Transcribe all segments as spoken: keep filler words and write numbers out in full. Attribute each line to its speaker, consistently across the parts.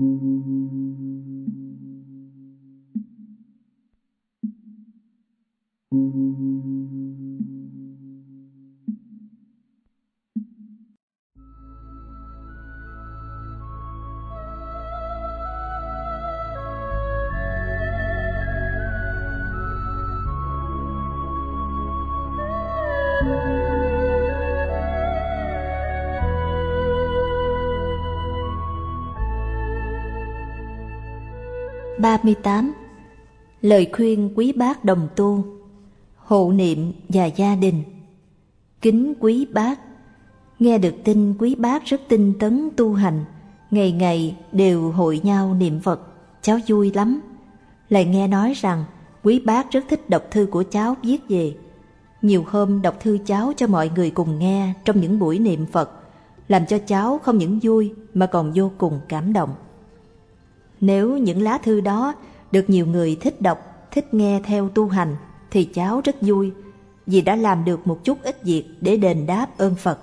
Speaker 1: ba mươi tám. Lời khuyên quý bác đồng tu. Hộ niệm và gia đình. Kính quý bác, nghe được tin quý bác rất tinh tấn tu hành, ngày ngày đều hội nhau niệm Phật, cháu vui lắm. Lại nghe nói rằng quý bác rất thích đọc thư của cháu viết về. Nhiều hôm đọc thư cháu cho mọi người cùng nghe trong những buổi niệm Phật, làm cho cháu không những vui mà còn vô cùng cảm động. Nếu những lá thư đó được nhiều người thích đọc, thích nghe theo tu hành, thì cháu rất vui, vì đã làm được một chút ít việc để đền đáp ơn Phật.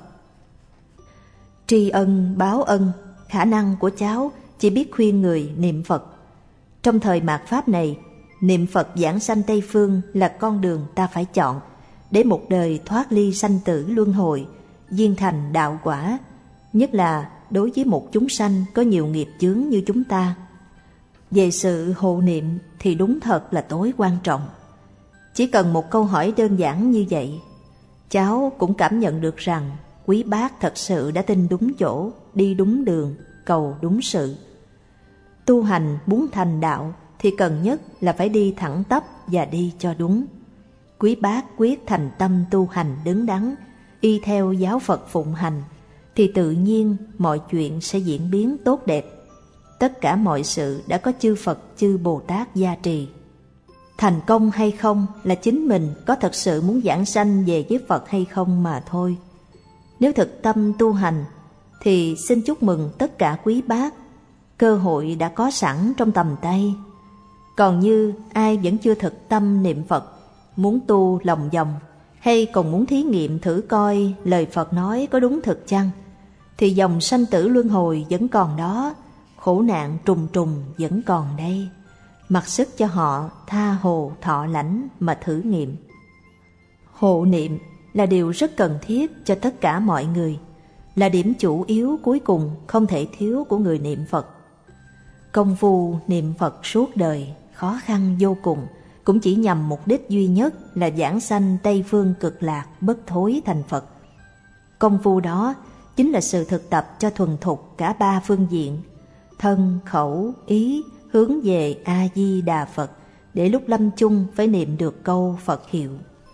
Speaker 1: Tri ân báo ân, khả năng của cháu chỉ biết khuyên người niệm Phật. Trong thời mạt Pháp này, niệm Phật giảng sanh Tây Phương là con đường ta phải chọn, để một đời thoát ly sanh tử luân hồi, viên thành đạo quả, nhất là đối với một chúng sanh có nhiều nghiệp chướng như chúng ta. Về sự hộ niệm thì đúng thật là tối quan trọng. Chỉ cần một câu hỏi đơn giản như vậy, cháu cũng cảm nhận được rằng quý bác thật sự đã tin đúng chỗ, đi đúng đường, cầu đúng sự. Tu hành muốn thành đạo thì cần nhất là phải đi thẳng tắp và đi cho đúng. Quý bác quyết thành tâm tu hành đứng đắn, y theo giáo Phật phụng hành, thì tự nhiên mọi chuyện sẽ diễn biến tốt đẹp. Tất cả mọi sự đã có chư Phật, chư Bồ Tát gia trì. Thành công hay không là chính mình có thật sự muốn giảng sanh về với Phật hay không mà thôi. Nếu thực tâm tu hành thì xin chúc mừng tất cả quý bác, cơ hội đã có sẵn trong tầm tay. Còn như ai vẫn chưa thực tâm niệm Phật, muốn tu lòng vòng, hay còn muốn thí nghiệm thử coi lời Phật nói có đúng thực chăng, thì dòng sanh tử luân hồi vẫn còn đó, khổ nạn trùng trùng vẫn còn đây. Mặc sức cho họ tha hồ thọ lãnh mà thử nghiệm. Hộ niệm là điều rất cần thiết cho tất cả mọi người, là điểm chủ yếu cuối cùng không thể thiếu của người niệm Phật. Công phu niệm Phật suốt đời khó khăn vô cùng, cũng chỉ nhằm mục đích duy nhất là giảng sanh Tây Phương cực lạc bất thối thành Phật. Công phu đó chính là sự thực tập cho thuần thục cả ba phương diện, thân, khẩu, ý, hướng về A-di-đà Phật, để lúc lâm chung phải niệm được câu Phật hiệu.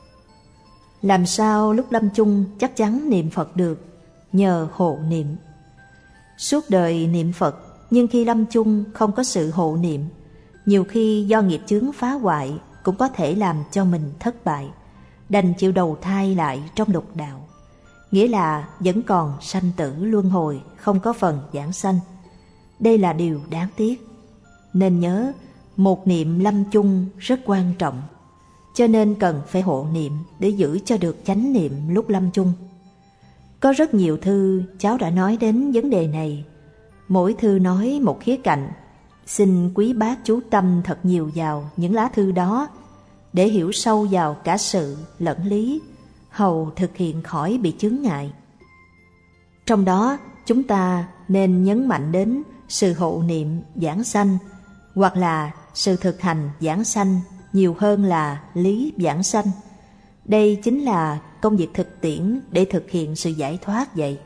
Speaker 1: Làm sao lúc lâm chung chắc chắn niệm Phật được? Nhờ hộ niệm. Suốt đời niệm Phật, nhưng khi lâm chung không có sự hộ niệm, nhiều khi do nghiệp chướng phá hoại cũng có thể làm cho mình thất bại, đành chịu đầu thai lại trong lục đạo. Nghĩa là vẫn còn sanh tử luân hồi, không có phần giảng sanh. Đây là điều đáng tiếc. Nên nhớ, một niệm lâm chung rất quan trọng, cho nên cần phải hộ niệm để giữ cho được chánh niệm lúc lâm chung. Có rất nhiều thư cháu đã nói đến vấn đề này, mỗi thư nói một khía cạnh. Xin quý bác chú tâm thật nhiều vào những lá thư đó, để hiểu sâu vào cả sự lẫn lý, hầu thực hiện khỏi bị chướng ngại. Trong đó chúng ta nên nhấn mạnh đến sự hộ niệm giảng sanh, hoặc là sự thực hành giảng sanh nhiều hơn là lý giảng sanh. Đây chính là công việc thực tiễn để thực hiện sự giải thoát vậy.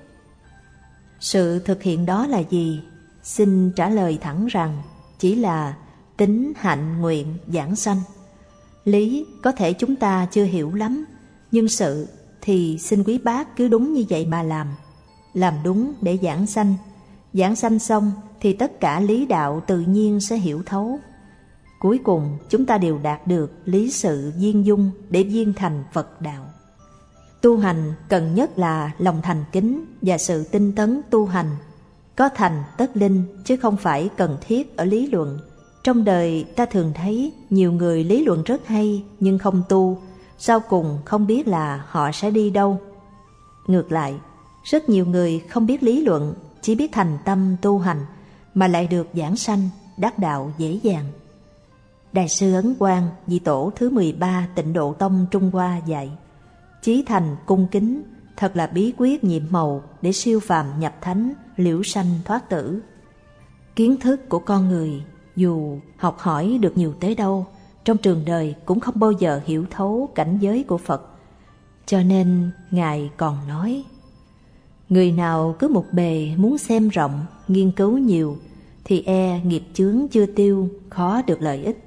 Speaker 1: Sự thực hiện đó là gì? Xin trả lời thẳng rằng chỉ là tín hạnh nguyện giảng sanh. Lý có thể chúng ta chưa hiểu lắm, nhưng sự thì xin quý bác cứ đúng như vậy mà làm. Làm đúng để giảng sanh. Giảng sanh xong thì tất cả lý đạo tự nhiên sẽ hiểu thấu. Cuối cùng chúng ta đều đạt được lý sự viên dung để viên thành Phật đạo. Tu hành cần nhất là lòng thành kính và sự tinh tấn tu hành. Có thành tất linh, chứ không phải cần thiết ở lý luận. Trong đời ta thường thấy nhiều người lý luận rất hay nhưng không tu, sau cùng không biết là họ sẽ đi đâu. Ngược lại, rất nhiều người không biết lý luận, chỉ biết thành tâm tu hành, mà lại được giảng sanh, đắc đạo dễ dàng. Đại sư Ấn Quang, vị tổ thứ mười ba Tịnh Độ Tông Trung Hoa dạy: chí thành cung kính thật là bí quyết nhiệm màu để siêu phàm nhập thánh, liễu sanh thoát tử. Kiến thức của con người dù học hỏi được nhiều tới đâu, trong trường đời cũng không bao giờ hiểu thấu cảnh giới của Phật. Cho nên Ngài còn nói: người nào cứ một bề muốn xem rộng, nghiên cứu nhiều, thì e nghiệp chướng chưa tiêu, khó được lợi ích.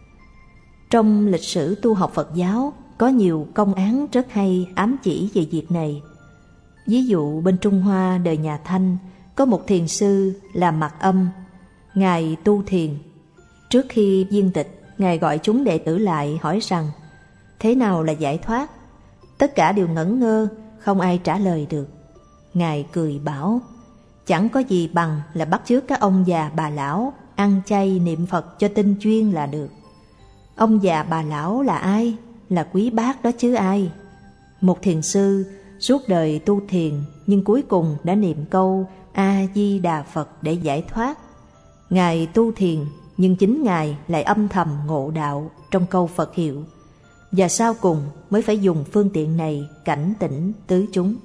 Speaker 1: Trong lịch sử tu học Phật giáo có nhiều công án rất hay ám chỉ về việc này. Ví dụ bên Trung Hoa đời nhà Thanh có một thiền sư là Mạc Âm. Ngài tu thiền. Trước khi viên tịch, Ngài gọi chúng đệ tử lại hỏi rằng: thế nào là giải thoát? Tất cả đều ngẩn ngơ, không ai trả lời được. Ngài cười bảo: chẳng có gì bằng là bắt chước các ông già bà lão ăn chay niệm Phật cho tinh chuyên là được. Ông già bà lão là ai? Là Quý Bác đó chứ ai. Một thiền sư suốt đời tu thiền, nhưng cuối cùng đã niệm câu A-di-đà Phật để giải thoát. Ngài tu thiền, nhưng chính Ngài lại âm thầm ngộ đạo trong câu Phật hiệu, và sau cùng mới phải dùng phương tiện này cảnh tỉnh tứ chúng.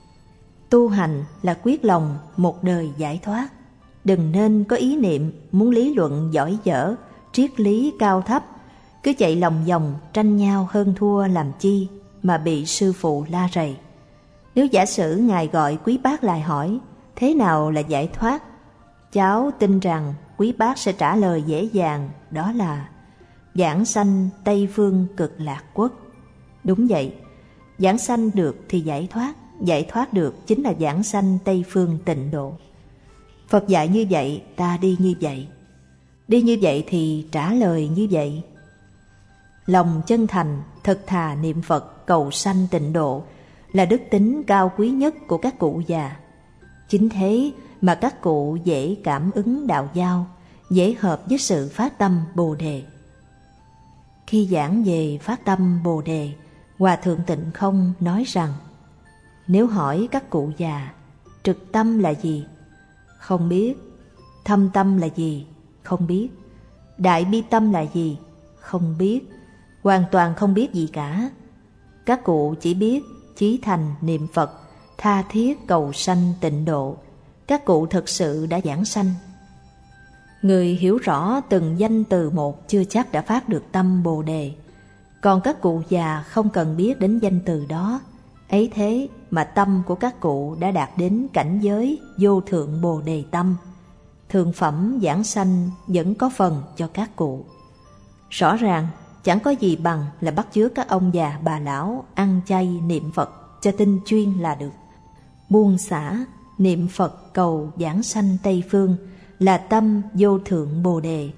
Speaker 1: Tu hành là quyết lòng một đời giải thoát. Đừng nên có ý niệm muốn lý luận giỏi dở, triết lý cao thấp, cứ chạy lòng vòng tranh nhau hơn thua làm chi mà bị sư phụ la rầy. Nếu giả sử Ngài gọi Quý Bác lại hỏi: thế nào là giải thoát? Cháu tin rằng Quý Bác sẽ trả lời dễ dàng, đó là giảng sanh Tây Phương Cực Lạc Quốc. Đúng vậy, giảng sanh được thì giải thoát, giải thoát được chính là giảng sanh Tây Phương Tịnh Độ. Phật dạy như vậy, ta đi như vậy. Đi như vậy thì trả lời như vậy. Lòng chân thành, thật thà niệm Phật cầu sanh tịnh độ là đức tính cao quý nhất của các cụ già. Chính thế mà các cụ dễ cảm ứng đạo giao, dễ hợp với sự phát tâm Bồ Đề. Khi giảng về phát tâm Bồ Đề, Hòa Thượng Tịnh Không nói rằng: nếu hỏi các cụ già, trực tâm là gì? Không biết. Thâm tâm là gì? Không biết. Đại bi tâm là gì? Không biết. Hoàn toàn không biết gì cả. Các cụ chỉ biết chí thành niệm Phật, tha thiết cầu sanh tịnh độ. Các cụ thực sự đã giảng sanh. Người hiểu rõ từng danh từ một chưa chắc đã phát được tâm Bồ Đề. Còn các cụ già không cần biết đến danh từ đó. Ấy thế mà tâm của các cụ đã đạt đến cảnh giới vô thượng Bồ Đề tâm. Thượng phẩm giảng sanh vẫn có phần cho các cụ. Rõ ràng chẳng có gì bằng là bắt chước các ông già bà lão ăn chay niệm Phật cho tinh chuyên là được. Buông xả niệm Phật cầu giảng sanh Tây Phương là tâm vô thượng Bồ Đề.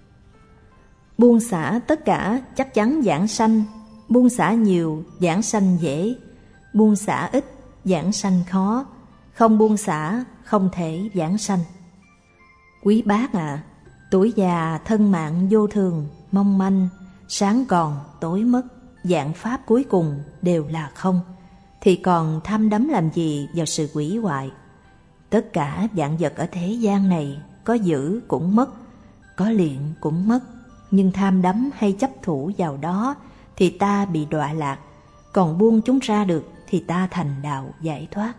Speaker 1: Buông xả tất cả chắc chắn giảng sanh. Buông xả nhiều giảng sanh dễ, buông xả ít giảng sanh khó. Không buông xả không thể giảng sanh. Quý bác ạ, à, tuổi già thân mạng vô thường, mong manh, sáng còn tối mất, dạng pháp cuối cùng đều là không, thì còn tham đắm làm gì vào sự hủy hoại. Tất cả vạn vật ở thế gian này có giữ cũng mất, có luyện cũng mất, nhưng tham đắm hay chấp thủ vào đó thì ta bị đọa lạc, còn buông chúng ra được thì ta thành đạo giải thoát.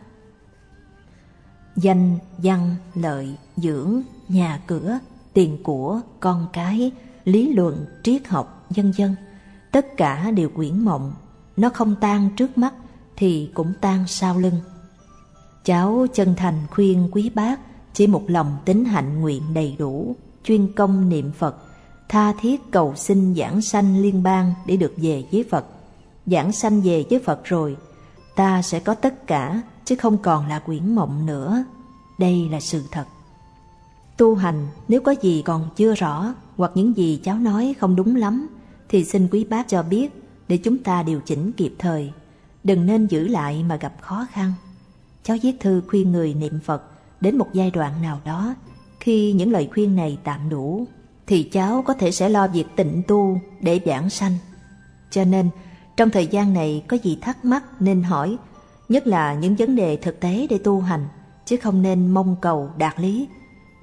Speaker 1: Danh, văn, lợi, dưỡng, nhà cửa, tiền của, con cái, lý luận, triết học, vân vân, tất cả đều quyển mộng. Nó không tan trước mắt thì cũng tan sau lưng. Cháu chân thành khuyên quý bác chỉ một lòng tín hạnh nguyện đầy đủ, chuyên công niệm Phật, tha thiết cầu xin giảng sanh liên bang để được về với Phật. Giảng sanh về với Phật rồi, ta sẽ có tất cả, chứ không còn là quyển mộng nữa. Đây là sự thật. Tu hành nếu có gì còn chưa rõ, hoặc những gì cháu nói không đúng lắm, thì xin quý bác cho biết để chúng ta điều chỉnh kịp thời. Đừng nên giữ lại mà gặp khó khăn. Cháu viết thư khuyên người niệm Phật đến một giai đoạn nào đó. Khi những lời khuyên này tạm đủ, thì cháu có thể sẽ lo việc tịnh tu để giảng sanh. Cho nên trong thời gian này có gì thắc mắc nên hỏi, nhất là những vấn đề thực tế để tu hành, chứ không nên mong cầu đạt lý.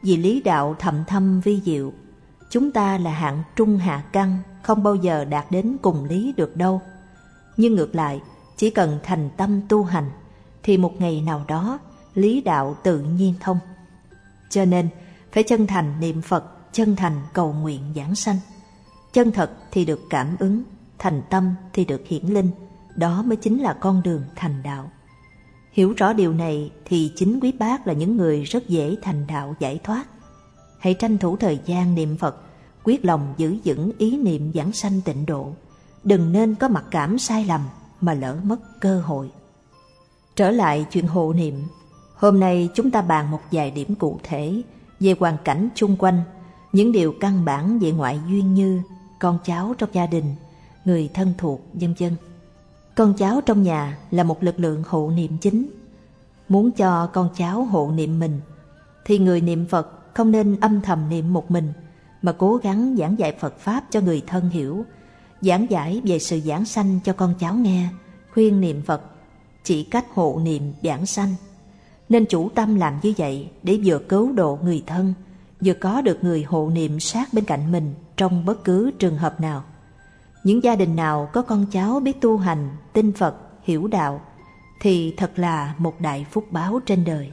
Speaker 1: vì lý đạo thậm thâm vi diệu. Chúng ta là hạng trung hạ căn, không bao giờ đạt đến cùng lý được đâu. Nhưng ngược lại, chỉ cần thành tâm tu hành, thì một ngày nào đó lý đạo tự nhiên thông. Cho nên phải chân thành niệm Phật, chân thành cầu nguyện giảng sanh. Chân thật thì được cảm ứng, thành tâm thì được hiển linh. Đó mới chính là con đường thành đạo. Hiểu rõ điều này thì chính quý bác là những người rất dễ thành đạo giải thoát. Hãy tranh thủ thời gian niệm Phật, quyết lòng giữ vững ý niệm giảng sanh tịnh độ. Đừng nên có mặc cảm sai lầm mà lỡ mất cơ hội. Trở lại chuyện hộ niệm, hôm nay chúng ta bàn một vài điểm cụ thể về hoàn cảnh chung quanh, những điều căn bản về ngoại duyên như con cháu trong gia đình, người thân thuộc, vân vân. Con cháu trong nhà là một lực lượng hộ niệm chính. Muốn cho con cháu hộ niệm mình, thì người niệm Phật không nên âm thầm niệm một mình, mà cố gắng giảng dạy Phật Pháp cho người thân hiểu, giảng giải về sự giảng sanh cho con cháu nghe, khuyên niệm Phật, chỉ cách hộ niệm giảng sanh. Nên chủ tâm làm như vậy để vừa cứu độ người thân, vừa có được người hộ niệm sát bên cạnh mình trong bất cứ trường hợp nào. Những gia đình nào có con cháu biết tu hành, tin Phật, hiểu đạo thì thật là một đại phúc báo trên đời.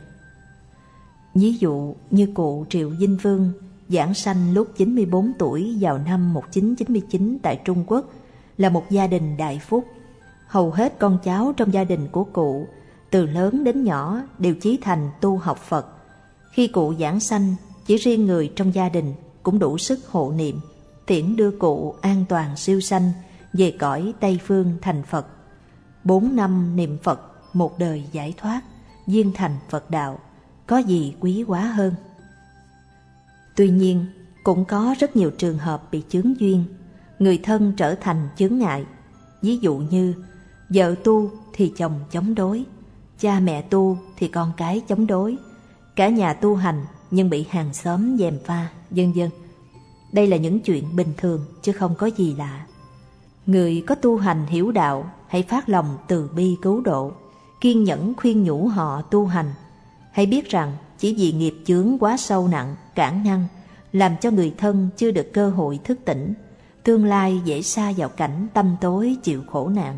Speaker 1: Ví dụ như cụ Triệu Vinh Vương giảng sanh lúc chín mươi bốn tuổi vào năm một nghìn chín trăm chín mươi chín tại Trung Quốc, là một gia đình đại phúc. Hầu hết con cháu trong gia đình của cụ, từ lớn đến nhỏ đều chí thành tu học Phật. Khi cụ giảng sanh, chỉ riêng người trong gia đình cũng đủ sức hộ niệm, tiễn đưa cụ an toàn siêu sanh về cõi Tây Phương thành Phật. Bốn năm niệm Phật, một đời giải thoát, duyên thành Phật đạo, có gì quý quá hơn. Tuy nhiên, cũng có rất nhiều trường hợp bị chướng duyên, người thân trở thành chướng ngại. Ví dụ như vợ tu thì chồng chống đối, cha mẹ tu thì con cái chống đối, cả nhà tu hành nhưng bị hàng xóm gièm pha, vân vân. Đây là những chuyện bình thường chứ không có gì lạ. Người có tu hành hiểu đạo hãy phát lòng từ bi cứu độ, kiên nhẫn khuyên nhủ họ tu hành. Hãy biết rằng chỉ vì nghiệp chướng quá sâu nặng, cản ngăn, làm cho người thân chưa được cơ hội thức tỉnh, tương lai dễ sa vào cảnh tâm tối chịu khổ nạn.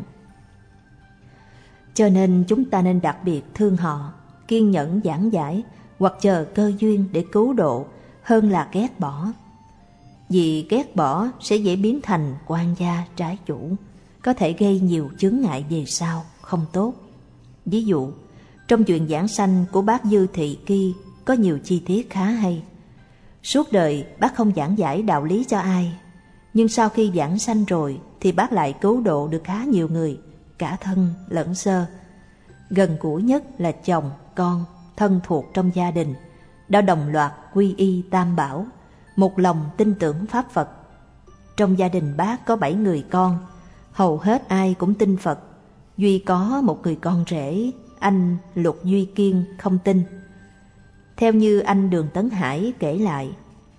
Speaker 1: Cho nên chúng ta nên đặc biệt thương họ, kiên nhẫn giảng giải hoặc chờ cơ duyên để cứu độ hơn là ghét bỏ. Vì ghét bỏ sẽ dễ biến thành quan gia trái chủ, có thể gây nhiều chướng ngại về sau, không tốt. Ví dụ, trong chuyện giảng sanh của bác Dư Thị Ki có nhiều chi tiết khá hay. Suốt đời bác không giảng giải đạo lý cho ai, nhưng sau khi giảng sanh rồi thì bác lại cứu độ được khá nhiều người, cả thân lẫn sơ. Gần gũi nhất là chồng, con, thân thuộc trong gia đình, đã đồng loạt quy y Tam Bảo, một lòng tin tưởng Pháp Phật. Trong gia đình bác có bảy người con, hầu hết ai cũng tin Phật, duy có một người con rể, anh Lục Duy Kiên không tin. Theo như anh Đường Tấn Hải kể lại,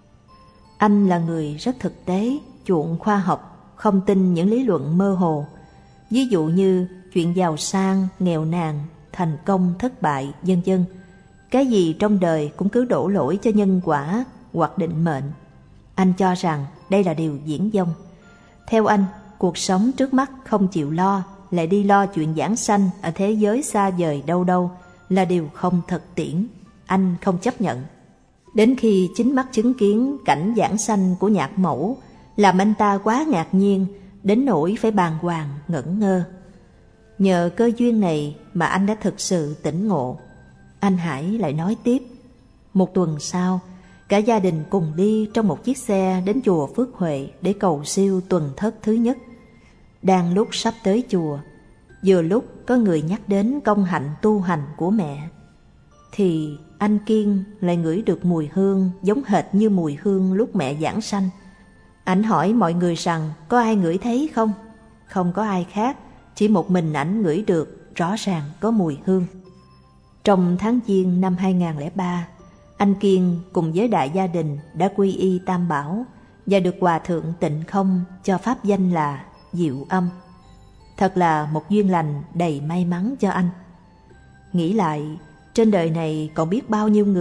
Speaker 1: anh là người rất thực tế, chuộng khoa học, không tin những lý luận mơ hồ. Ví dụ như chuyện giàu sang, nghèo nàn, thành công, thất bại, vân vân. Cái gì trong đời cũng cứ đổ lỗi cho nhân quả hoặc định mệnh. Anh cho rằng đây là điều viển vông. Theo anh, cuộc sống trước mắt không chịu lo, lại đi lo chuyện giảng sanh ở thế giới xa vời đâu đâu là điều không thực tiễn. Anh không chấp nhận. Đến khi chính mắt chứng kiến cảnh giảng sanh của nhạc mẫu, làm anh ta quá ngạc nhiên, đến nỗi phải bàng hoàng ngẩn ngơ. Nhờ cơ duyên này mà anh đã thực sự tỉnh ngộ. Anh Hải lại nói tiếp, một tuần sau, cả gia đình cùng đi trong một chiếc xe đến chùa Phước Huệ để cầu siêu tuần thất thứ nhất. Đang lúc sắp tới chùa, vừa lúc có người nhắc đến công hạnh tu hành của mẹ, thì anh Kiên lại ngửi được mùi hương giống hệt như mùi hương lúc mẹ giảng sanh. Ảnh hỏi mọi người rằng có ai ngửi thấy không? Không có ai khác, chỉ một mình ảnh ngửi được, rõ ràng có mùi hương. Trong tháng Giêng năm hai nghìn không trăm lẻ ba, anh Kiên cùng với đại gia đình đã quy y Tam Bảo và được Hòa Thượng Tịnh Không cho pháp danh là Diệu Âm. Thật là một duyên lành đầy may mắn cho anh. Nghĩ lại, trên đời này còn biết bao nhiêu người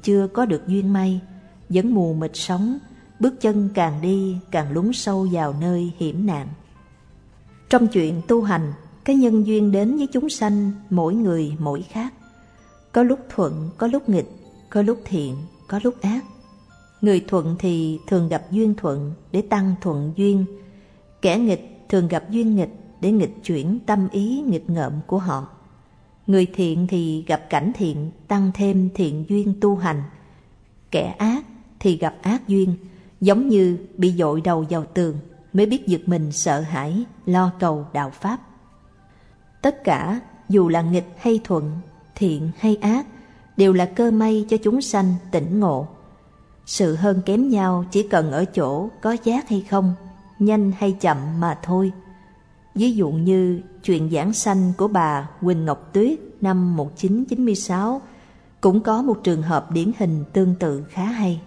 Speaker 1: chưa có được duyên may, vẫn mù mịt sống, bước chân càng đi càng lún sâu vào nơi hiểm nạn. Trong chuyện tu hành, cái nhân duyên đến với chúng sanh mỗi người mỗi khác. Có lúc thuận, có lúc nghịch, có lúc thiện, có lúc ác. Người thuận thì thường gặp duyên thuận để tăng thuận duyên, kẻ nghịch thường gặp duyên nghịch để nghịch chuyển tâm ý nghịch ngợm của họ. Người thiện thì gặp cảnh thiện tăng thêm thiện duyên tu hành, kẻ ác thì gặp ác duyên, giống như bị dội đầu vào tường mới biết giật mình sợ hãi, lo cầu đạo pháp. Tất cả dù là nghịch hay thuận, thiện hay ác, đều là cơ may cho chúng sanh tỉnh ngộ. Sự hơn kém nhau chỉ cần ở chỗ có giác hay không, nhanh hay chậm mà thôi. Ví dụ như chuyện giảng sanh của bà Huỳnh Ngọc Tuyết năm một nghìn chín trăm chín mươi sáu cũng có một trường hợp điển hình tương tự khá hay.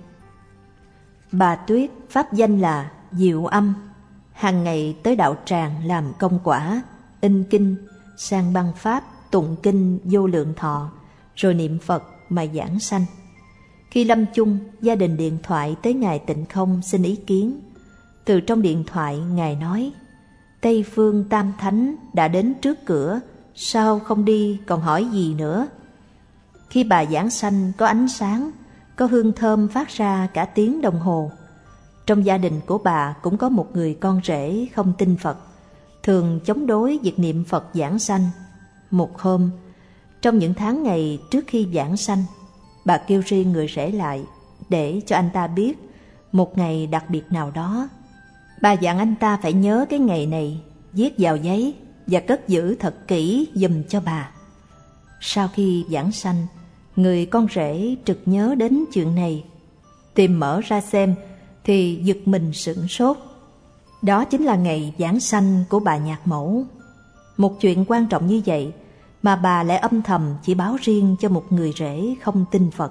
Speaker 1: Bà Tuyết pháp danh là Diệu Âm, hàng ngày tới đạo tràng làm công quả, in kinh, sang băng pháp, tụng kinh vô lượng thọ, rồi niệm Phật mà giảng sanh. Khi lâm chung, gia đình điện thoại tới Ngài Tịnh Không xin ý kiến. Từ trong điện thoại, Ngài nói: Tây Phương Tam Thánh đã đến trước cửa, sao không đi còn hỏi gì nữa? Khi bà giảng sanh có ánh sáng, có hương thơm phát ra cả tiếng đồng hồ. Trong gia đình của bà cũng có một người con rể không tin Phật, thường chống đối việc niệm Phật giảng sanh. Một hôm, trong những tháng ngày trước khi giảng sanh, bà kêu riêng người rể lại để cho anh ta biết một ngày đặc biệt nào đó. Bà dặn anh ta phải nhớ cái ngày này, viết vào giấy và cất giữ thật kỹ giùm cho bà. Sau khi giảng sanh, người con rể trực nhớ đến chuyện này, tìm mở ra xem thì giật mình sửng sốt. Đó chính là ngày giảng sanh của bà nhạc mẫu. Một chuyện quan trọng như vậy mà bà lại âm thầm chỉ báo riêng cho một người rể không tin Phật.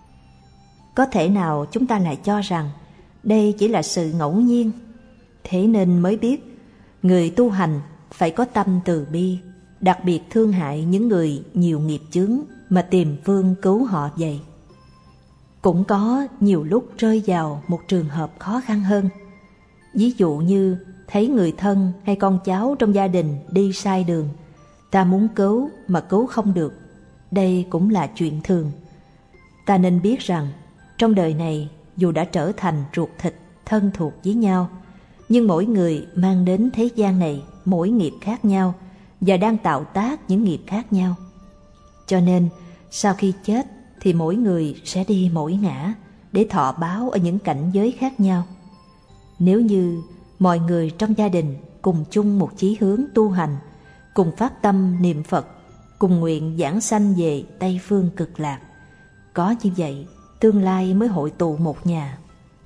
Speaker 1: Có thể nào chúng ta lại cho rằng đây chỉ là sự ngẫu nhiên? Thế nên mới biết người tu hành phải có tâm từ bi, đặc biệt thương hại những người nhiều nghiệp chướng mà tìm phương cứu họ vậy. Cũng có nhiều lúc rơi vào một trường hợp khó khăn hơn. Ví dụ như thấy người thân hay con cháu trong gia đình đi sai đường, ta muốn cứu mà cứu không được. Đây cũng là chuyện thường. Ta nên biết rằng trong đời này dù đã trở thành ruột thịt thân thuộc với nhau, nhưng mỗi người mang đến thế gian này mỗi nghiệp khác nhau và đang tạo tác những nghiệp khác nhau. Cho nên sau khi chết thì mỗi người sẽ đi mỗi ngã để thọ báo ở những cảnh giới khác nhau. Nếu như mọi người trong gia đình cùng chung một chí hướng tu hành, cùng phát tâm niệm Phật, cùng nguyện giảng sanh về Tây Phương Cực Lạc, có như vậy tương lai mới hội tụ một nhà.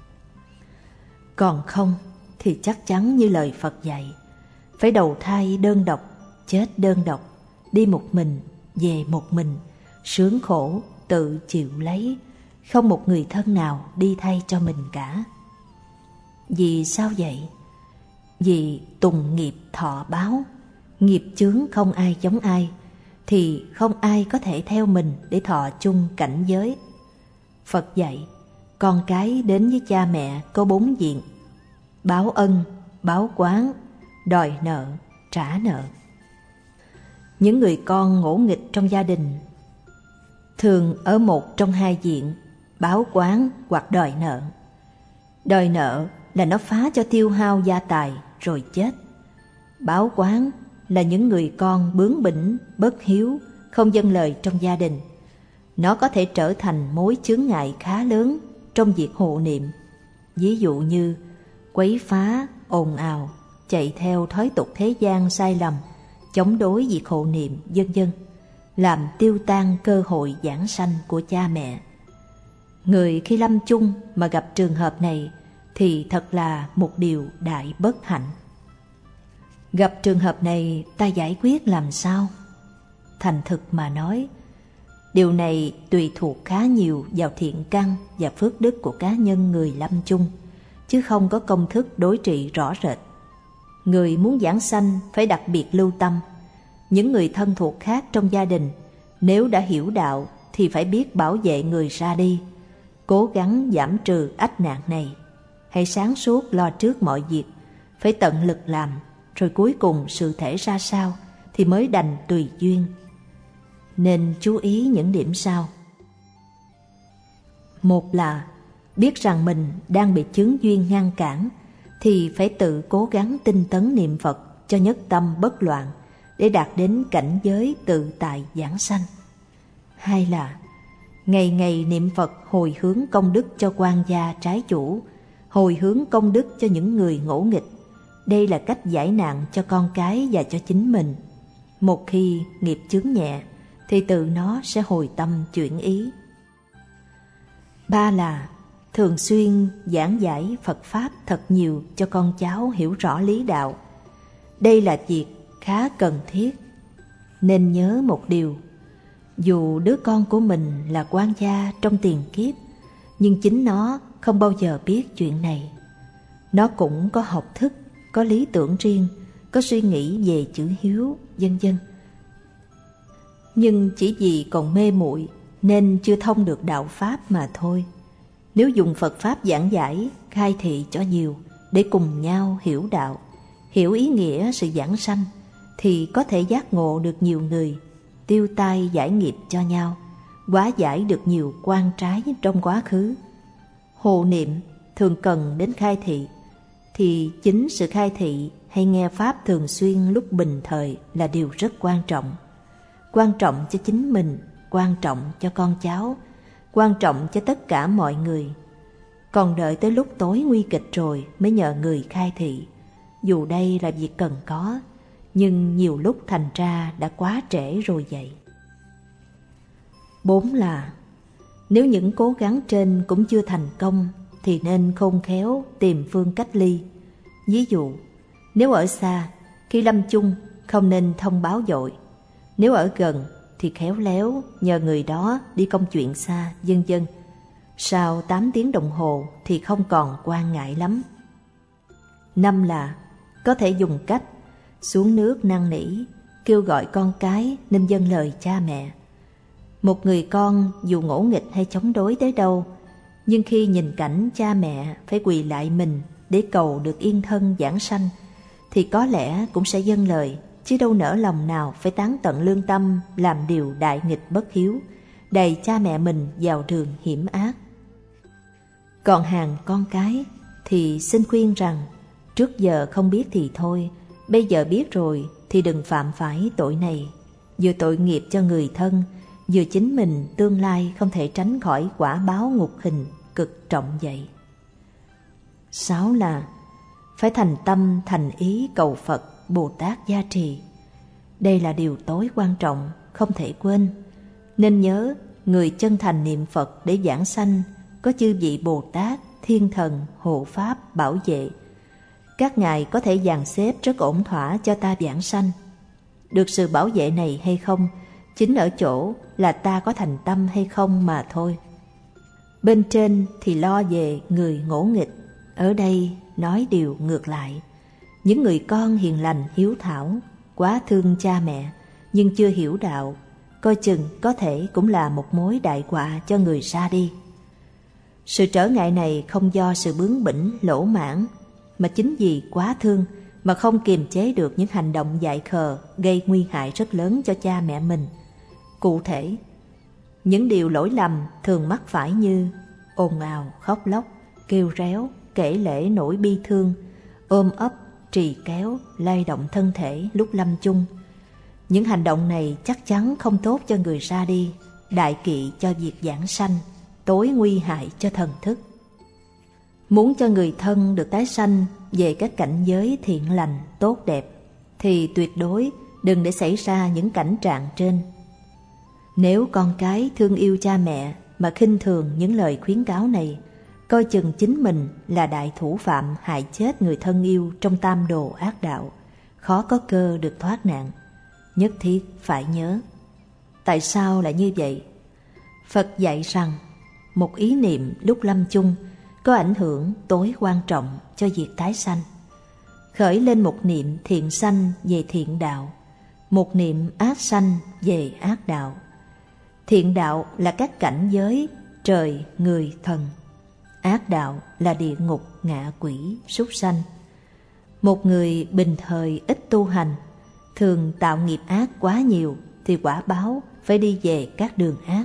Speaker 1: Còn không thì chắc chắn như lời Phật dạy, phải đầu thai đơn độc, chết đơn độc, đi một mình, về một mình, sướng khổ tự chịu lấy, không một người thân nào đi thay cho mình cả. Vì sao vậy? Vì tùng nghiệp thọ báo, nghiệp chướng không ai giống ai, thì không ai có thể theo mình để thọ chung cảnh giới. Phật dạy, con cái đến với cha mẹ có bốn diện: báo ân, báo oán, đòi nợ, trả nợ. Những người con ngỗ nghịch trong gia đình thường ở một trong hai diện, báo oán hoặc đòi nợ. Đòi nợ là nó phá cho tiêu hao gia tài rồi chết. Báo oán là những người con bướng bỉnh, bất hiếu, không vâng lời trong gia đình. Nó có thể trở thành mối chướng ngại khá lớn trong việc hộ niệm. Ví dụ như quấy phá, ồn ào, chạy theo thói tục thế gian sai lầm, chống đối việc hộ niệm, vân vân, làm tiêu tan cơ hội giảng sanh của cha mẹ. Người khi lâm chung mà gặp trường hợp này thì thật là một điều đại bất hạnh. Gặp trường hợp này ta giải quyết làm sao? Thành thực mà nói, điều này tùy thuộc khá nhiều vào thiện căn và phước đức của cá nhân người lâm chung, chứ không có công thức đối trị rõ rệt. Người muốn giảng sanh phải đặc biệt lưu tâm. Những người thân thuộc khác trong gia đình nếu đã hiểu đạo thì phải biết bảo vệ người ra đi, cố gắng giảm trừ ách nạn này. Hãy sáng suốt lo trước mọi việc, phải tận lực làm, rồi cuối cùng sự thể ra sao thì mới đành tùy duyên. Nên chú ý những điểm sau. Một là biết rằng mình đang bị chướng duyên ngăn cản, thì phải tự cố gắng tinh tấn niệm Phật cho nhất tâm bất loạn để đạt đến cảnh giới tự tại giảng sanh. Hai là ngày ngày niệm Phật hồi hướng công đức cho quan gia trái chủ, hồi hướng công đức cho những người ngỗ nghịch. Đây là cách giải nạn cho con cái và cho chính mình. Một khi nghiệp chướng nhẹ thì tự nó sẽ hồi tâm chuyển ý. Ba là thường xuyên giảng giải Phật Pháp thật nhiều cho con cháu hiểu rõ lý đạo. Đây là việc khá cần thiết. Nên nhớ một điều, dù đứa con của mình là quan gia trong tiền kiếp, nhưng chính nó không bao giờ biết chuyện này. Nó cũng có học thức, có lý tưởng riêng, có suy nghĩ về chữ hiếu, vân vân. Nhưng chỉ vì còn mê muội nên chưa thông được đạo Pháp mà thôi. Nếu dùng Phật Pháp giảng giải, khai thị cho nhiều để cùng nhau hiểu đạo, hiểu ý nghĩa sự giảng sanh, thì có thể giác ngộ được nhiều người, tiêu tai giải nghiệp cho nhau, hóa giải được nhiều quan trái trong quá khứ. Hộ niệm thường cần đến khai thị, thì chính sự khai thị hay nghe Pháp thường xuyên lúc bình thời là điều rất quan trọng. Quan trọng cho chính mình, quan trọng cho con cháu, quan trọng cho tất cả mọi người. Còn đợi tới lúc tối nguy kịch rồi mới nhờ người khai thị, dù đây là việc cần có, nhưng nhiều lúc thành ra đã quá trễ rồi vậy. Bốn là nếu những cố gắng trên cũng chưa thành công thì nên khôn khéo tìm phương cách ly. Ví dụ, nếu ở xa, khi lâm chung không nên thông báo vội. Nếu ở gần thì khéo léo nhờ người đó đi công chuyện xa, vân vân. Sau tám tiếng đồng hồ thì không còn quan ngại lắm. Năm là có thể dùng cách xuống nước năn nỉ, kêu gọi con cái nên vâng lời cha mẹ. Một người con dù ngỗ nghịch hay chống đối tới đâu, nhưng khi nhìn cảnh cha mẹ phải quỳ lại mình để cầu được yên thân giảng sanh, thì có lẽ cũng sẽ vâng lời, chứ đâu nỡ lòng nào phải tán tận lương tâm làm điều đại nghịch bất hiếu, đày cha mẹ mình vào đường hiểm ác. Còn hàng con cái thì xin khuyên rằng trước giờ không biết thì thôi, bây giờ biết rồi thì đừng phạm phải tội này, vừa tội nghiệp cho người thân, vừa chính mình tương lai không thể tránh khỏi quả báo ngục hình cực trọng vậy. Sáu là phải thành tâm thành ý cầu Phật Bồ Tát gia trì. Đây là điều tối quan trọng, không thể quên. Nên nhớ, người chân thành niệm Phật để giảng sanh có chư vị Bồ Tát, Thiên Thần, Hộ Pháp bảo vệ. Các ngài có thể dàn xếp rất ổn thỏa cho ta giảng sanh. Được sự bảo vệ này hay không, chính ở chỗ là ta có thành tâm hay không mà thôi. Bên trên thì lo về người ngỗ nghịch, ở đây nói điều ngược lại. Những người con hiền lành hiếu thảo, quá thương cha mẹ nhưng chưa hiểu đạo, coi chừng có thể cũng là một mối đại họa cho người ra đi. Sự trở ngại này không do sự bướng bỉnh lỗ mãn, mà chính vì quá thương mà không kiềm chế được những hành động dại khờ gây nguy hại rất lớn cho cha mẹ mình. Cụ thể, những điều lỗi lầm thường mắc phải như ồn ào, khóc lóc, kêu réo, kể lể nỗi bi thương, ôm ấp, trì kéo, lay động thân thể lúc lâm chung. Những hành động này chắc chắn không tốt cho người ra đi, đại kỵ cho việc giảng sanh, tối nguy hại cho thần thức. Muốn cho người thân được tái sanh về các cảnh giới thiện lành, tốt đẹp, thì tuyệt đối đừng để xảy ra những cảnh trạng trên. Nếu con cái thương yêu cha mẹ mà khinh thường những lời khuyến cáo này, coi chừng chính mình là đại thủ phạm hại chết người thân yêu trong tam đồ ác đạo, khó có cơ được thoát nạn. Nhất thiết phải nhớ. Tại sao lại như vậy? Phật dạy rằng một ý niệm lúc lâm chung có ảnh hưởng tối quan trọng cho việc tái sanh. Khởi lên một niệm thiện sanh về thiện đạo, một niệm ác sanh về ác đạo, Thiện đạo là các cảnh giới trời, người, thần. Ác đạo là địa ngục, ngạ quỷ, súc sanh. Một người bình thời ít tu hành, thường tạo nghiệp ác quá nhiều thì quả báo phải đi về các đường ác.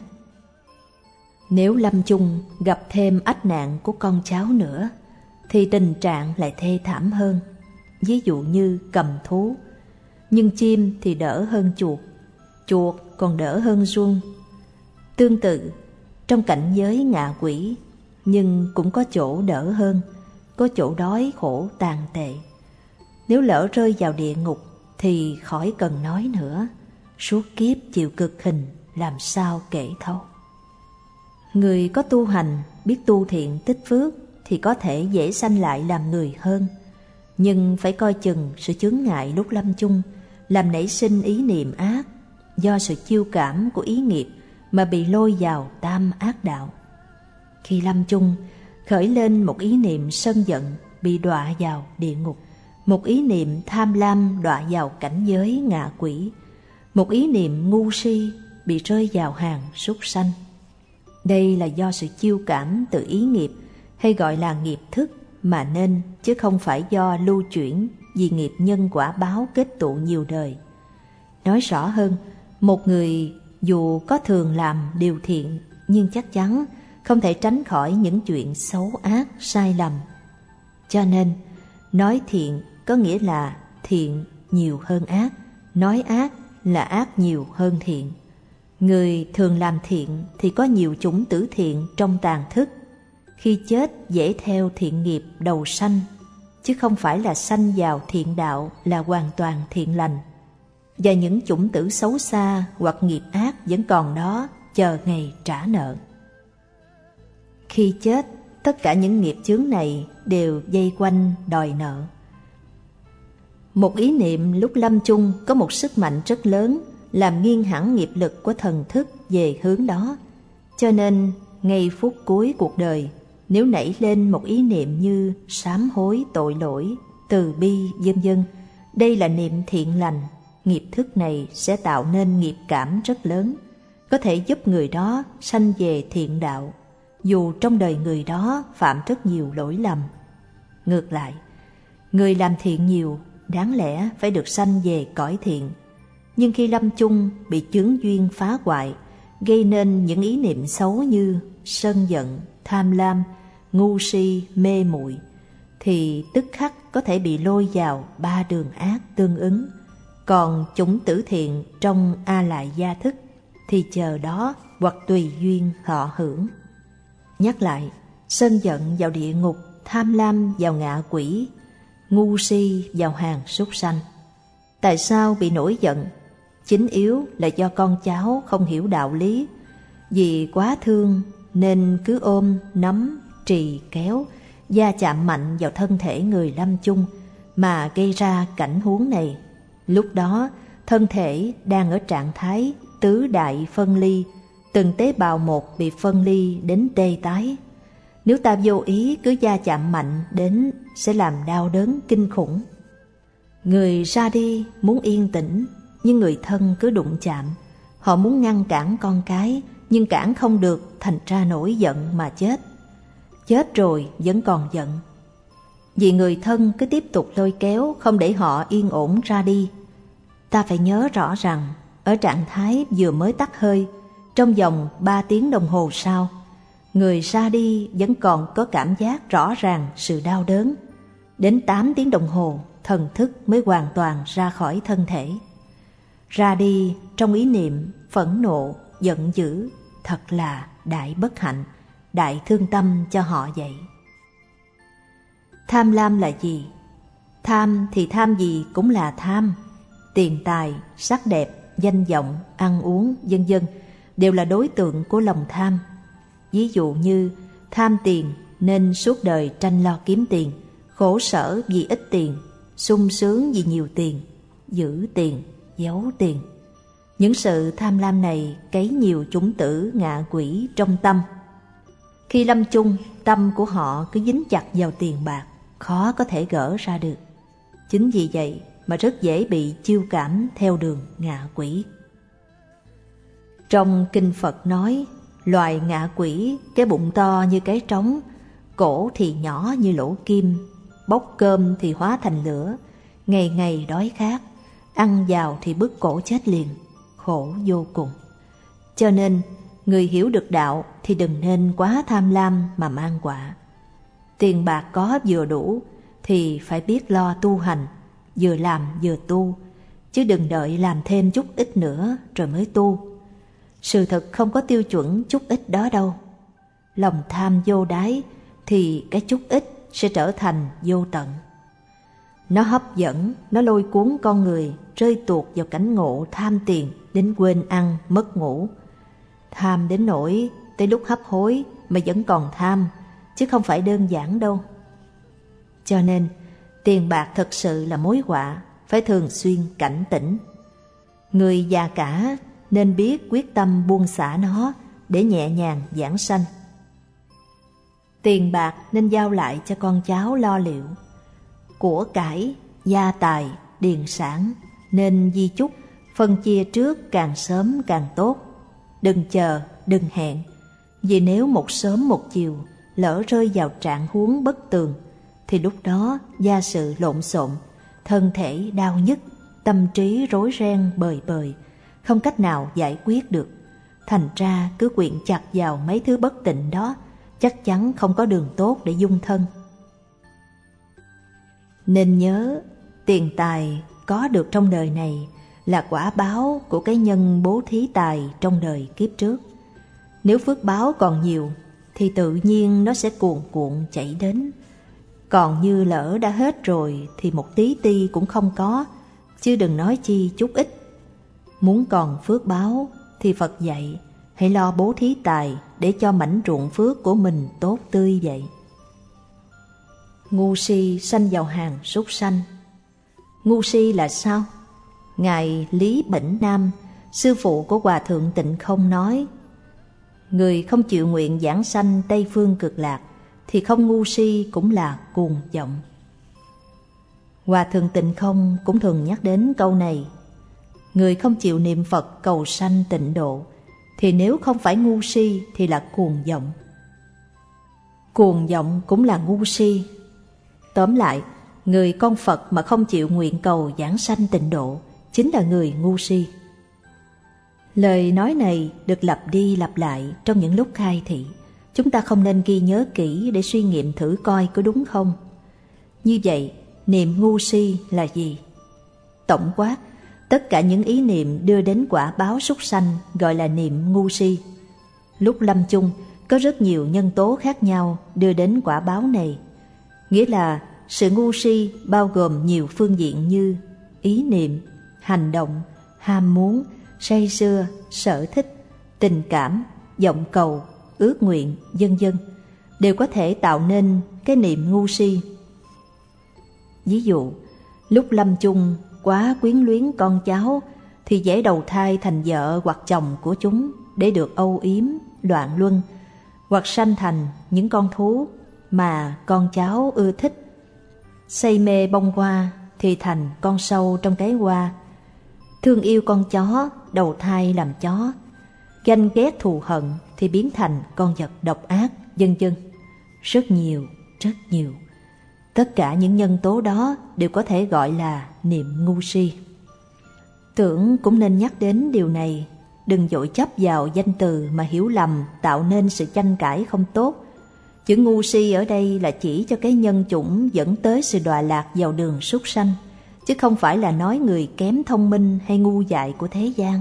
Speaker 1: Nếu lâm chung gặp thêm ách nạn của con cháu nữa thì tình trạng lại thê thảm hơn. Ví dụ như cầm thú, nhưng chim thì đỡ hơn chuột, chuột còn đỡ hơn giun. Tương tự, trong cảnh giới ngạ quỷ, nhưng cũng có chỗ đỡ hơn, có chỗ đói khổ tàn tệ. Nếu lỡ rơi vào địa ngục thì khỏi cần nói nữa, suốt kiếp chịu cực hình làm sao kể thấu. Người có tu hành, biết tu thiện tích phước thì có thể dễ sanh lại làm người hơn, nhưng phải coi chừng sự chướng ngại lúc lâm chung làm nảy sinh ý niệm ác, do sự chiêu cảm của ý nghiệp mà bị lôi vào tam ác đạo. Khi lâm chung khởi lên một ý niệm sân giận bị đọa vào địa ngục, một ý niệm tham lam đọa vào cảnh giới ngạ quỷ, một ý niệm ngu si bị rơi vào hàng súc sanh. Đây là do sự chiêu cảm từ ý nghiệp, hay gọi là nghiệp thức mà nên, chứ không phải do lưu chuyển vì nghiệp nhân quả báo kết tụ nhiều đời. Nói rõ hơn, một người dù có thường làm điều thiện nhưng chắc chắn không thể tránh khỏi những chuyện xấu ác, sai lầm. Cho nên, nói thiện có nghĩa là thiện nhiều hơn ác, nói ác là ác nhiều hơn thiện. Người thường làm thiện thì có nhiều chủng tử thiện trong tàng thức. Khi chết dễ theo thiện nghiệp đầu sanh, chứ không phải là sanh vào thiện đạo là hoàn toàn thiện lành. Và những chủng tử xấu xa hoặc nghiệp ác vẫn còn đó, chờ ngày trả nợ. Khi chết, tất cả những nghiệp chướng này đều dây quanh đòi nợ. Một ý niệm lúc lâm chung có một sức mạnh rất lớn, làm nghiêng hẳn nghiệp lực của thần thức về hướng đó. Cho nên, ngay phút cuối cuộc đời, nếu nảy lên một ý niệm như sám hối tội lỗi, từ bi, vân vân, đây là niệm thiện lành, nghiệp thức này sẽ tạo nên nghiệp cảm rất lớn, có thể giúp người đó sanh về thiện đạo, dù trong đời người đó phạm rất nhiều lỗi lầm. Ngược lại, người làm thiện nhiều, đáng lẽ phải được sanh về cõi thiện, nhưng khi lâm chung bị chướng duyên phá hoại, gây nên những ý niệm xấu như sân giận, tham lam, ngu si, mê muội, thì tức khắc có thể bị lôi vào ba đường ác tương ứng. Còn chủng tử thiện trong A Lại Gia thức thì chờ đó hoặc tùy duyên họ hưởng. Nhắc lại, sân giận vào địa ngục, tham lam vào ngạ quỷ, ngu si vào hàng súc sanh. Tại sao bị nổi giận? Chính yếu là do con cháu không hiểu đạo lý, vì quá thương nên cứ ôm, nắm, trì, kéo, va chạm mạnh vào thân thể người lâm chung mà gây ra cảnh huống này. Lúc đó, thân thể đang ở trạng thái tứ đại phân ly, từng tế bào một bị phân ly đến tê tái. Nếu ta vô ý cứ va chạm mạnh đến sẽ làm đau đớn kinh khủng. Người ra đi muốn yên tĩnh, nhưng người thân cứ đụng chạm. Họ muốn ngăn cản con cái, nhưng cản không được, thành ra nổi giận mà chết. Chết rồi vẫn còn giận, vì người thân cứ tiếp tục lôi kéo, không để họ yên ổn ra đi. Ta phải nhớ rõ rằng, ở trạng thái vừa mới tắt hơi, trong vòng ba tiếng đồng hồ sau, người ra đi vẫn còn có cảm giác rõ ràng sự đau đớn. Đến tám tiếng đồng hồ, thần thức mới hoàn toàn ra khỏi thân thể. Ra đi trong ý niệm phẫn nộ, giận dữ, thật là đại bất hạnh, đại thương tâm cho họ vậy. Tham lam là gì? Tham thì tham gì cũng là tham. Tiền tài, sắc đẹp, danh vọng, ăn uống, vân vân đều là đối tượng của lòng tham. Ví dụ như tham tiền nên suốt đời tranh lo kiếm tiền, khổ sở vì ít tiền, sung sướng vì nhiều tiền, giữ tiền, giấu tiền. Những sự tham lam này cấy nhiều chủng tử ngạ quỷ trong tâm. Khi lâm chung, tâm của họ cứ dính chặt vào tiền bạc, khó có thể gỡ ra được. Chính vì vậy mà rất dễ bị chiêu cảm theo đường ngạ quỷ. Trong kinh Phật nói, loài ngạ quỷ, cái bụng to như cái trống, cổ thì nhỏ như lỗ kim, bốc cơm thì hóa thành lửa, ngày ngày đói khát, ăn vào thì bứt cổ chết liền, khổ vô cùng. Cho nên, người hiểu được đạo thì đừng nên quá tham lam mà mang quả. Tiền bạc có vừa đủ thì phải biết lo tu hành, vừa làm vừa tu, chứ đừng đợi làm thêm chút ít nữa rồi mới tu. Sự thật không có tiêu chuẩn chút ít đó đâu. Lòng tham vô đáy thì cái chút ít sẽ trở thành vô tận. Nó hấp dẫn, nó lôi cuốn con người rơi tuột vào cảnh ngộ tham tiền đến quên ăn, mất ngủ. Tham đến nỗi tới lúc hấp hối mà vẫn còn tham, chứ không phải đơn giản đâu. Cho nên, tiền bạc thật sự là mối họa, phải thường xuyên cảnh tỉnh. Người già cả nên biết quyết tâm buông xả nó để nhẹ nhàng giảng sanh. Tiền bạc nên giao lại cho con cháu lo liệu. Của cải, gia tài, điền sản nên di chúc, phân chia trước càng sớm càng tốt. Đừng chờ, đừng hẹn, vì nếu một sớm một chiều lỡ rơi vào trạng huống bất tường thì lúc đó gia sự lộn xộn, thân thể đau nhức, tâm trí rối ren bời bời, không cách nào giải quyết được. Thành ra cứ quyện chặt vào mấy thứ bất tịnh đó, chắc chắn không có đường tốt để dung thân. Nên nhớ, tiền tài có được trong đời này là quả báo của cái nhân bố thí tài trong đời kiếp trước. Nếu phước báo còn nhiều thì tự nhiên nó sẽ cuồn cuộn chảy đến. Còn như lỡ đã hết rồi thì một tí ti cũng không có, chứ đừng nói chi chút ít. Muốn còn phước báo thì Phật dạy hãy lo bố thí tài để cho mảnh ruộng phước của mình tốt tươi vậy. Ngu si sanh vào hàng súc sanh. Ngu si là sao? Ngài Lý Bỉnh Nam, sư phụ của Hòa Thượng Tịnh Không nói, người không chịu nguyện giảng sanh Tây Phương Cực Lạc thì không ngu si cũng là cuồng vọng. Hòa Thượng Tịnh Không cũng thường nhắc đến câu này. Người không chịu niệm Phật cầu sanh tịnh độ thì nếu không phải ngu si thì là cuồng vọng. Cuồng vọng cũng là ngu si. Tóm lại, người con Phật mà không chịu nguyện cầu giảng sanh tịnh độ chính là người ngu si. Lời nói này được lặp đi lặp lại trong những lúc khai thị. Chúng ta không nên ghi nhớ kỹ để suy nghiệm thử coi có đúng không. Như vậy, niệm ngu si là gì? Tổng quát, tất cả những ý niệm đưa đến quả báo súc sanh gọi là niệm ngu si. Lúc lâm chung, có rất nhiều nhân tố khác nhau đưa đến quả báo này. Nghĩa là sự ngu si bao gồm nhiều phương diện như ý niệm, hành động, ham muốn, say sưa, sở thích, tình cảm, vọng cầu, ước nguyện, vân vân đều có thể tạo nên cái niệm ngu si. Ví dụ, lúc lâm chung quá quyến luyến con cháu thì dễ đầu thai thành vợ hoặc chồng của chúng để được âu yếm, loạn luân, hoặc sanh thành những con thú mà con cháu ưa thích. Say mê bông hoa thì thành con sâu trong cái hoa, thương yêu con chó đầu thai làm chó, ganh ghét thù hận thì biến thành con vật độc ác, vân vân. Rất nhiều, rất nhiều. Tất cả những nhân tố đó đều có thể gọi là niệm ngu si. Tưởng cũng nên nhắc đến điều này, đừng vội chấp vào danh từ mà hiểu lầm tạo nên sự tranh cãi không tốt. Chữ ngu si ở đây là chỉ cho cái nhân chủng dẫn tới sự đọa lạc vào đường súc sanh, chứ không phải là nói người kém thông minh hay ngu dại của thế gian.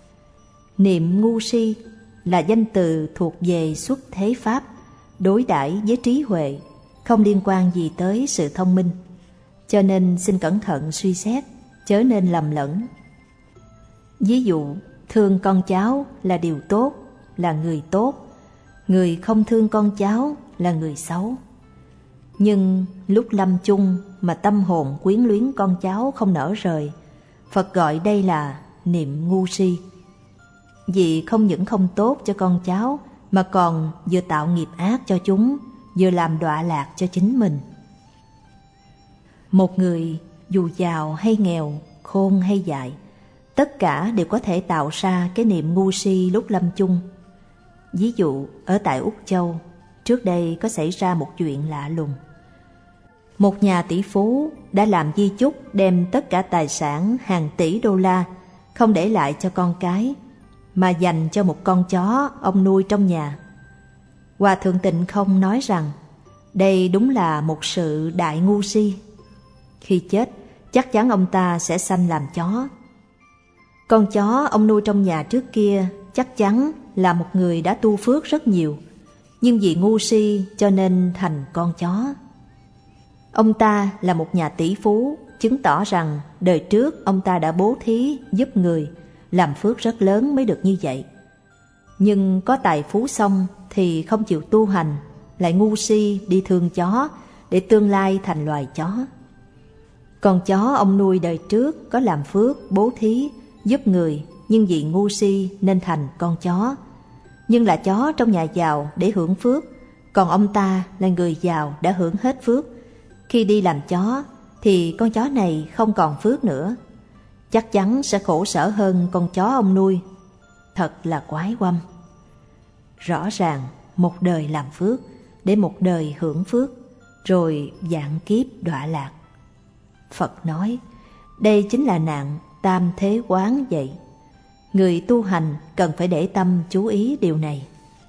Speaker 1: Niệm ngu si là danh từ thuộc về xuất thế pháp, đối đãi với trí huệ, không liên quan gì tới sự thông minh. Cho nên xin cẩn thận suy xét, chớ nên lầm lẫn. Ví dụ, thương con cháu là điều tốt, là người tốt. Người không thương con cháu là người xấu. Nhưng lúc lâm chung mà tâm hồn quyến luyến con cháu không nở rời, Phật gọi đây là niệm ngu si. Vì không những không tốt cho con cháu mà còn vừa tạo nghiệp ác cho chúng, vừa làm đọa lạc cho chính mình. Một người dù giàu hay nghèo, khôn hay dại, tất cả đều có thể tạo ra cái niệm ngu si lúc lâm chung. Ví dụ, ở tại Úc Châu, trước đây có xảy ra một chuyện lạ lùng. Một nhà tỷ phú đã làm di chúc đem tất cả tài sản hàng tỷ đô la, không để lại cho con cái, mà dành cho một con chó ông nuôi trong nhà. Hòa thượng Tịnh Không nói rằng, đây đúng là một sự đại ngu si. Khi chết, chắc chắn ông ta sẽ sanh làm chó. Con chó ông nuôi trong nhà trước kia chắc chắn là một người đã tu phước rất nhiều, nhưng vì ngu si cho nên thành con chó. Ông ta là một nhà tỷ phú, chứng tỏ rằng đời trước ông ta đã bố thí giúp người, làm phước rất lớn mới được như vậy. Nhưng có tài phú xong thì không chịu tu hành, lại ngu si đi thương chó để tương lai thành loài chó. Con chó ông nuôi đời trước có làm phước, bố thí, giúp người, nhưng vì ngu si nên thành con chó. Nhưng là chó trong nhà giàu để hưởng phước, còn ông ta là người giàu đã hưởng hết phước. Khi đi làm chó thì con chó này không còn phước nữa, chắc chắn sẽ khổ sở hơn con chó ông nuôi. Thật là quái quăm. Rõ ràng một đời làm phước để một đời hưởng phước, rồi vạn kiếp đọa lạc. Phật nói, đây chính là nạn tam thế quán vậy. Người tu hành cần phải để tâm chú ý điều này.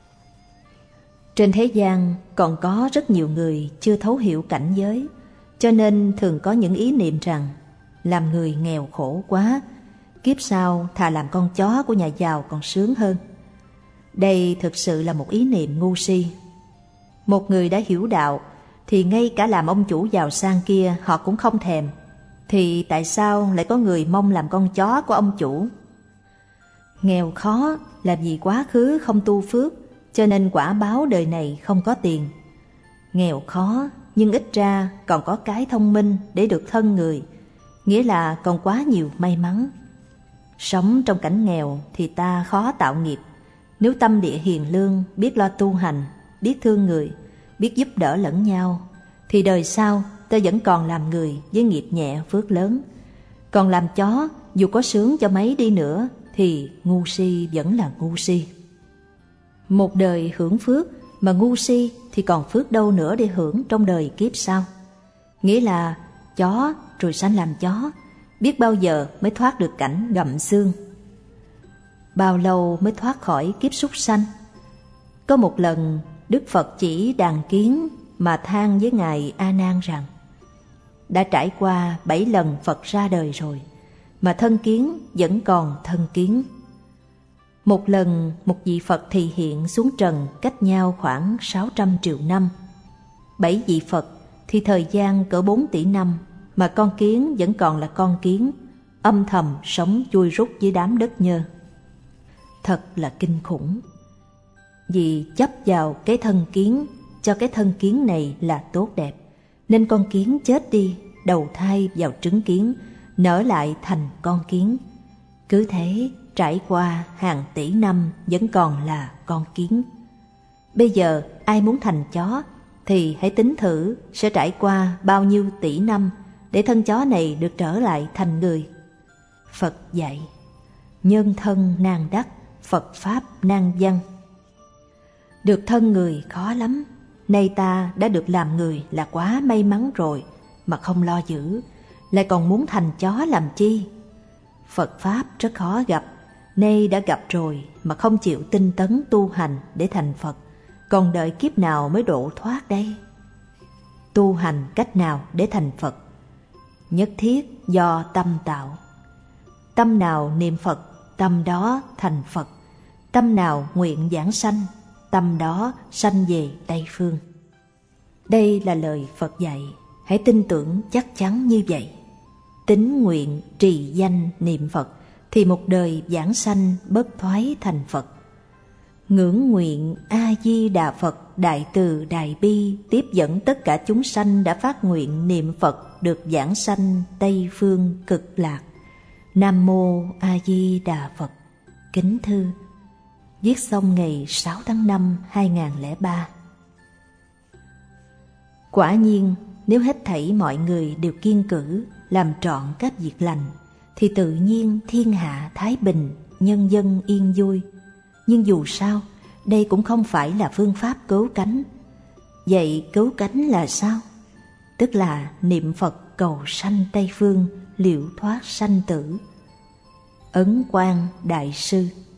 Speaker 1: Trên thế gian còn có rất nhiều người chưa thấu hiểu cảnh giới, cho nên thường có những ý niệm rằng làm người nghèo khổ quá, kiếp sau thà làm con chó của nhà giàu còn sướng hơn. Đây thực sự là một ý niệm ngu si. Một người đã hiểu đạo thì ngay cả làm ông chủ giàu sang kia họ cũng không thèm, thì tại sao lại có người mong làm con chó của ông chủ? Nghèo khó là vì quá khứ không tu phước, cho nên quả báo đời này không có tiền. Nghèo khó nhưng ít ra còn có cái thông minh để được thân người, nghĩa là còn quá nhiều may mắn. Sống trong cảnh nghèo thì ta khó tạo nghiệp. Nếu tâm địa hiền lương, biết lo tu hành, biết thương người, biết giúp đỡ lẫn nhau, thì đời sau ta vẫn còn làm người với nghiệp nhẹ phước lớn. Còn làm chó, dù có sướng cho mấy đi nữa thì ngu si vẫn là ngu si. Một đời hưởng phước mà ngu si thì còn phước đâu nữa để hưởng trong đời kiếp sau. Nghĩa là chó rồi sanh làm chó, biết bao giờ mới thoát được cảnh gặm xương. Bao lâu mới thoát khỏi kiếp súc sanh? Có một lần Đức Phật chỉ đàn kiến mà than với Ngài A Nan rằng, đã trải qua bảy lần Phật ra đời rồi mà thân kiến vẫn còn thân kiến. Một lần một vị Phật thì hiện xuống trần cách nhau khoảng sáu trăm triệu năm. Bảy vị Phật thì thời gian cỡ bốn tỷ năm, mà con kiến vẫn còn là con kiến, âm thầm sống chui rút dưới đám đất nhơ. Thật là kinh khủng. Vì chấp vào cái thân kiến, cho cái thân kiến này là tốt đẹp, nên con kiến chết đi, đầu thai vào trứng kiến, nở lại thành con kiến. Cứ thế trải qua hàng tỷ năm vẫn còn là con kiến. Bây giờ ai muốn thành chó thì hãy tính thử sẽ trải qua bao nhiêu tỷ năm để thân chó này được trở lại thành người. Phật dạy, nhân thân nan đắc, Phật Pháp nan văn. Được thân người khó lắm, nay ta đã được làm người là quá may mắn rồi, mà không lo giữ, lại còn muốn thành chó làm chi? Phật Pháp rất khó gặp, nay đã gặp rồi mà không chịu tinh tấn tu hành để thành Phật, còn đợi kiếp nào mới độ thoát đây? Tu hành cách nào để thành Phật? Nhất thiết do tâm tạo. Tâm nào niệm Phật, tâm đó thành Phật. Tâm nào nguyện giảng sanh, tâm đó sanh về Tây Phương. Đây là lời Phật dạy, hãy tin tưởng chắc chắn như vậy. Tín nguyện trì danh niệm Phật thì một đời giảng sanh bất thoái thành Phật. Ngưỡng nguyện A-di-đà Phật đại từ đại bi tiếp dẫn tất cả chúng sanh đã phát nguyện niệm Phật được giảng sanh Tây Phương Cực Lạc. Nam mô A-di-đà Phật. Kính thư. Viết xong ngày sáu tháng năm hai nghìn không trăm lẻ ba. Quả nhiên, nếu hết thảy mọi người đều kiêng cử làm trọn các việc lành, thì tự nhiên thiên hạ thái bình, nhân dân yên vui. Nhưng dù sao, đây cũng không phải là phương pháp cứu cánh. Vậy cứu cánh là sao? Tức là niệm Phật cầu sanh Tây Phương, liễu thoát sanh tử. Ấn Quang Đại Sư.